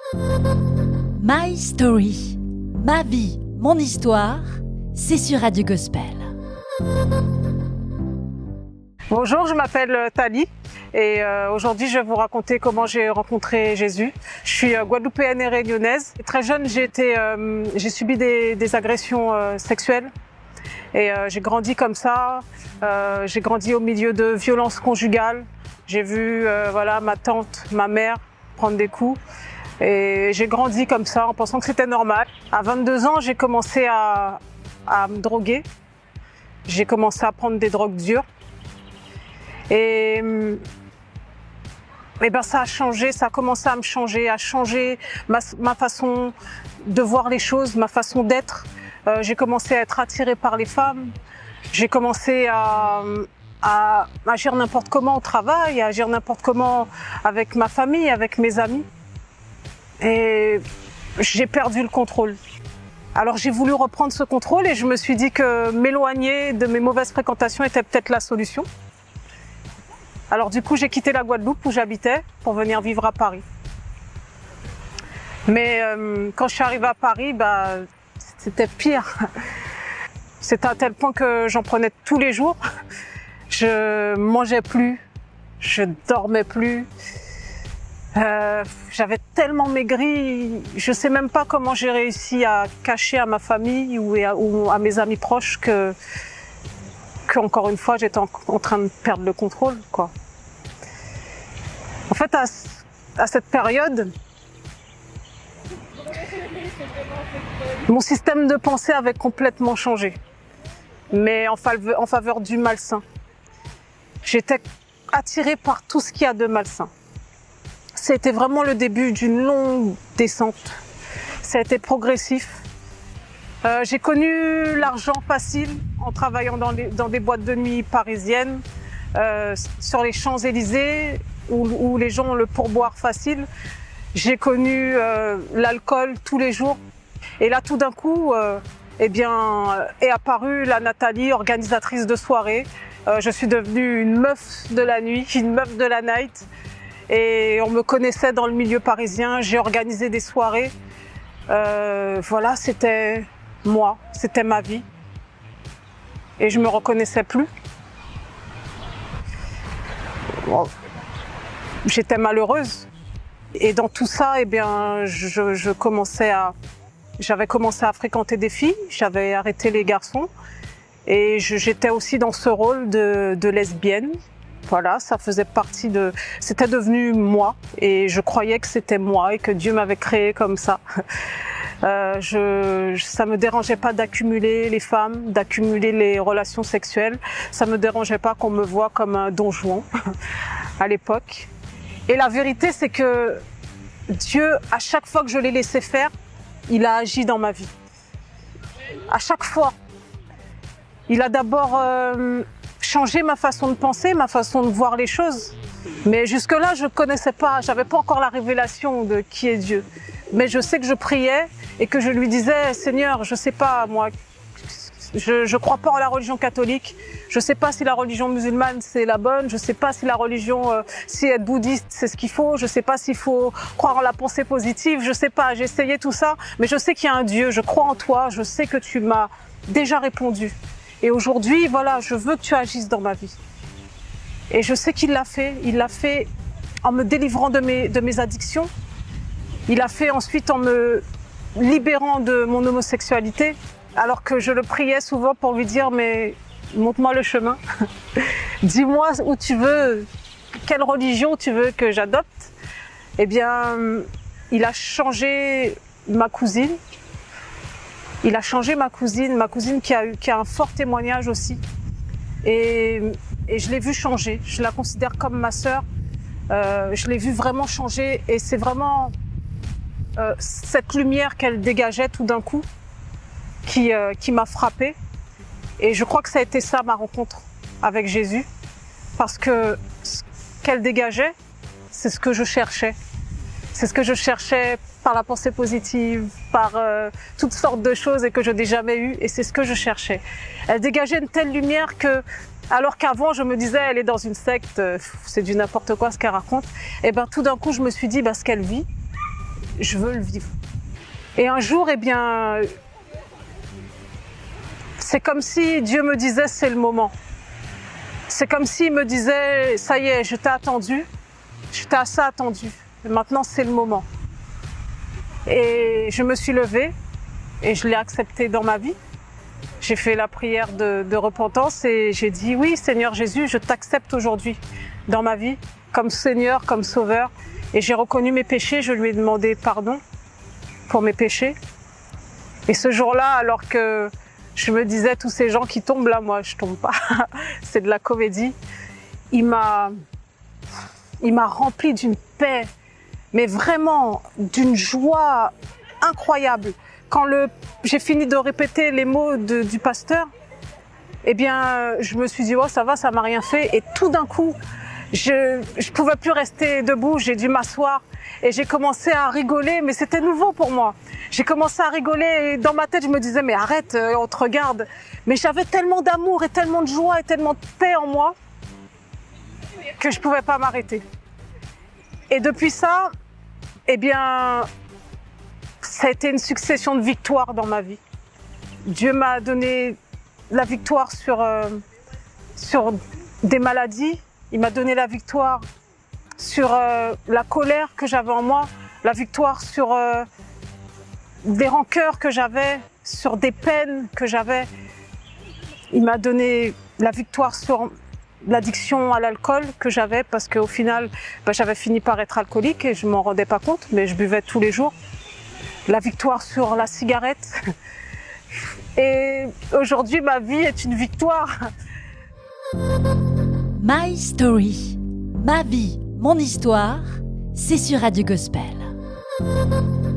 My Story, ma vie, mon histoire, c'est sur Radio Gospel. Bonjour, je m'appelle Thalie et aujourd'hui je vais vous raconter comment j'ai rencontré Jésus. Je suis guadeloupéenne et réunionnaise. Très jeune, j'ai subi des agressions sexuelles et j'ai grandi comme ça. J'ai grandi au milieu de violences conjugales. J'ai vu ma tante, ma mère prendre des coups. Et j'ai grandi comme ça en pensant que c'était normal. À 22 ans, j'ai commencé à me droguer. J'ai commencé à prendre des drogues dures. Et ça a changé, ça a commencé à me changer, à changer ma façon de voir les choses, ma façon d'être. J'ai commencé à être attirée par les femmes. J'ai commencé à agir n'importe comment au travail, à agir n'importe comment avec ma famille, avec mes amis. Et j'ai perdu le contrôle. Alors j'ai voulu reprendre ce contrôle et je me suis dit que m'éloigner de mes mauvaises fréquentations était peut-être la solution. Alors du coup j'ai quitté la Guadeloupe où j'habitais pour venir vivre à Paris. Mais quand je suis arrivée à Paris, c'était pire. C'était à tel point que j'en prenais tous les jours. Je mangeais plus, je dormais plus. J'avais tellement maigri, je sais même pas comment j'ai réussi à cacher à ma famille ou à mes amis proches que encore une fois j'étais en train de perdre le contrôle, quoi. En fait, à cette période, mon système de pensée avait complètement changé, mais en faveur du malsain. J'étais attirée par tout ce qu'il y a de malsain. C'était vraiment le début d'une longue descente. Ça a été progressif. J'ai connu l'argent facile en travaillant dans des boîtes de nuit parisiennes, sur les Champs-Élysées, où les gens ont le pourboire facile. J'ai connu l'alcool tous les jours. Et là, tout d'un coup, est apparue la Nathalie, organisatrice de soirée. Je suis devenue une meuf de la nuit, une meuf de la night. Et on me connaissait dans le milieu parisien, j'ai organisé des soirées. C'était moi, c'était ma vie. Et je me reconnaissais plus. Bon, j'étais malheureuse. Et dans tout ça, j'avais commencé à fréquenter des filles, j'avais arrêté les garçons. Et j'étais aussi dans ce rôle de lesbienne. Voilà, ça faisait partie c'était devenu moi et je croyais que c'était moi et que Dieu m'avait créé comme ça. Ça me dérangeait pas d'accumuler les femmes, d'accumuler les relations sexuelles. Ça me dérangeait pas qu'on me voie comme un don Juan à l'époque. Et la vérité, c'est que Dieu, à chaque fois que je l'ai laissé faire, il a agi dans ma vie. À chaque fois. Il a d'abord changé ma façon de penser, ma façon de voir les choses. Mais jusque-là, je connaissais pas, j'avais pas encore la révélation de qui est Dieu. Mais je sais que je priais et que je lui disais, Seigneur, je sais pas, moi, je crois pas en la religion catholique. Je sais pas si la religion musulmane c'est la bonne. Je sais pas si la religion, si être bouddhiste c'est ce qu'il faut. Je sais pas s'il faut croire en la pensée positive. Je sais pas, j'ai essayé tout ça. Mais je sais qu'il y a un Dieu, je crois en toi. Je sais que tu m'as déjà répondu. Et aujourd'hui, voilà, je veux que tu agisses dans ma vie. Et je sais qu'il l'a fait. Il l'a fait en me délivrant de mes addictions. Il l'a fait ensuite en me libérant de mon homosexualité. Alors que je le priais souvent pour lui dire, mais montre-moi le chemin. Dis-moi où tu veux, quelle religion tu veux que j'adopte. Eh bien, il a changé ma cousine. Il a changé ma cousine qui a un fort témoignage aussi. Et je l'ai vue changer. Je la considère comme ma sœur. Je l'ai vue vraiment changer. Et c'est vraiment cette lumière qu'elle dégageait tout d'un coup qui m'a frappée. Et je crois que ça a été ça ma rencontre avec Jésus. Parce que ce qu'elle dégageait, c'est ce que je cherchais. C'est ce que je cherchais par la pensée positive, par toutes sortes de choses et que je n'ai jamais eu. Et c'est ce que je cherchais. Elle dégageait une telle lumière que, alors qu'avant je me disais, elle est dans une secte, c'est du n'importe quoi ce qu'elle raconte. Et ben tout d'un coup je me suis dit, ce qu'elle vit, je veux le vivre. Et un jour, eh bien, c'est comme si Dieu me disait, c'est le moment. C'est comme s'il me disait, ça y est, je t'ai attendu, je t'ai assez attendu, et maintenant c'est le moment. Et je me suis levée et je l'ai accepté dans ma vie. J'ai fait la prière de repentance et j'ai dit, oui Seigneur Jésus, je t'accepte aujourd'hui dans ma vie, comme Seigneur, comme Sauveur. Et j'ai reconnu mes péchés, je lui ai demandé pardon pour mes péchés. Et ce jour-là, alors que je me disais, tous ces gens qui tombent là, moi je tombe pas, c'est de la comédie, il m'a rempli d'une paix, mais vraiment d'une joie incroyable. Quand j'ai fini de répéter les mots du pasteur, eh bien, je me suis dit, oh, ça va, ça m'a rien fait. Et tout d'un coup, je pouvais plus rester debout, j'ai dû m'asseoir. Et j'ai commencé à rigoler, mais c'était nouveau pour moi. J'ai commencé à rigoler et dans ma tête, je me disais, mais arrête, on te regarde. Mais j'avais tellement d'amour et tellement de joie et tellement de paix en moi que je pouvais pas m'arrêter. Et depuis ça, eh bien, ça a été une succession de victoires dans ma vie. Dieu m'a donné la victoire sur des maladies. Il m'a donné la victoire sur la colère que j'avais en moi, la victoire sur des rancœurs que j'avais, sur des peines que j'avais. Il m'a donné la victoire sur l'addiction à l'alcool que j'avais parce qu'au final, j'avais fini par être alcoolique et je m'en rendais pas compte, mais je buvais tous les jours. La victoire sur la cigarette. Et aujourd'hui, ma vie est une victoire. My Story, ma vie, mon histoire, c'est sur Radio Gospel.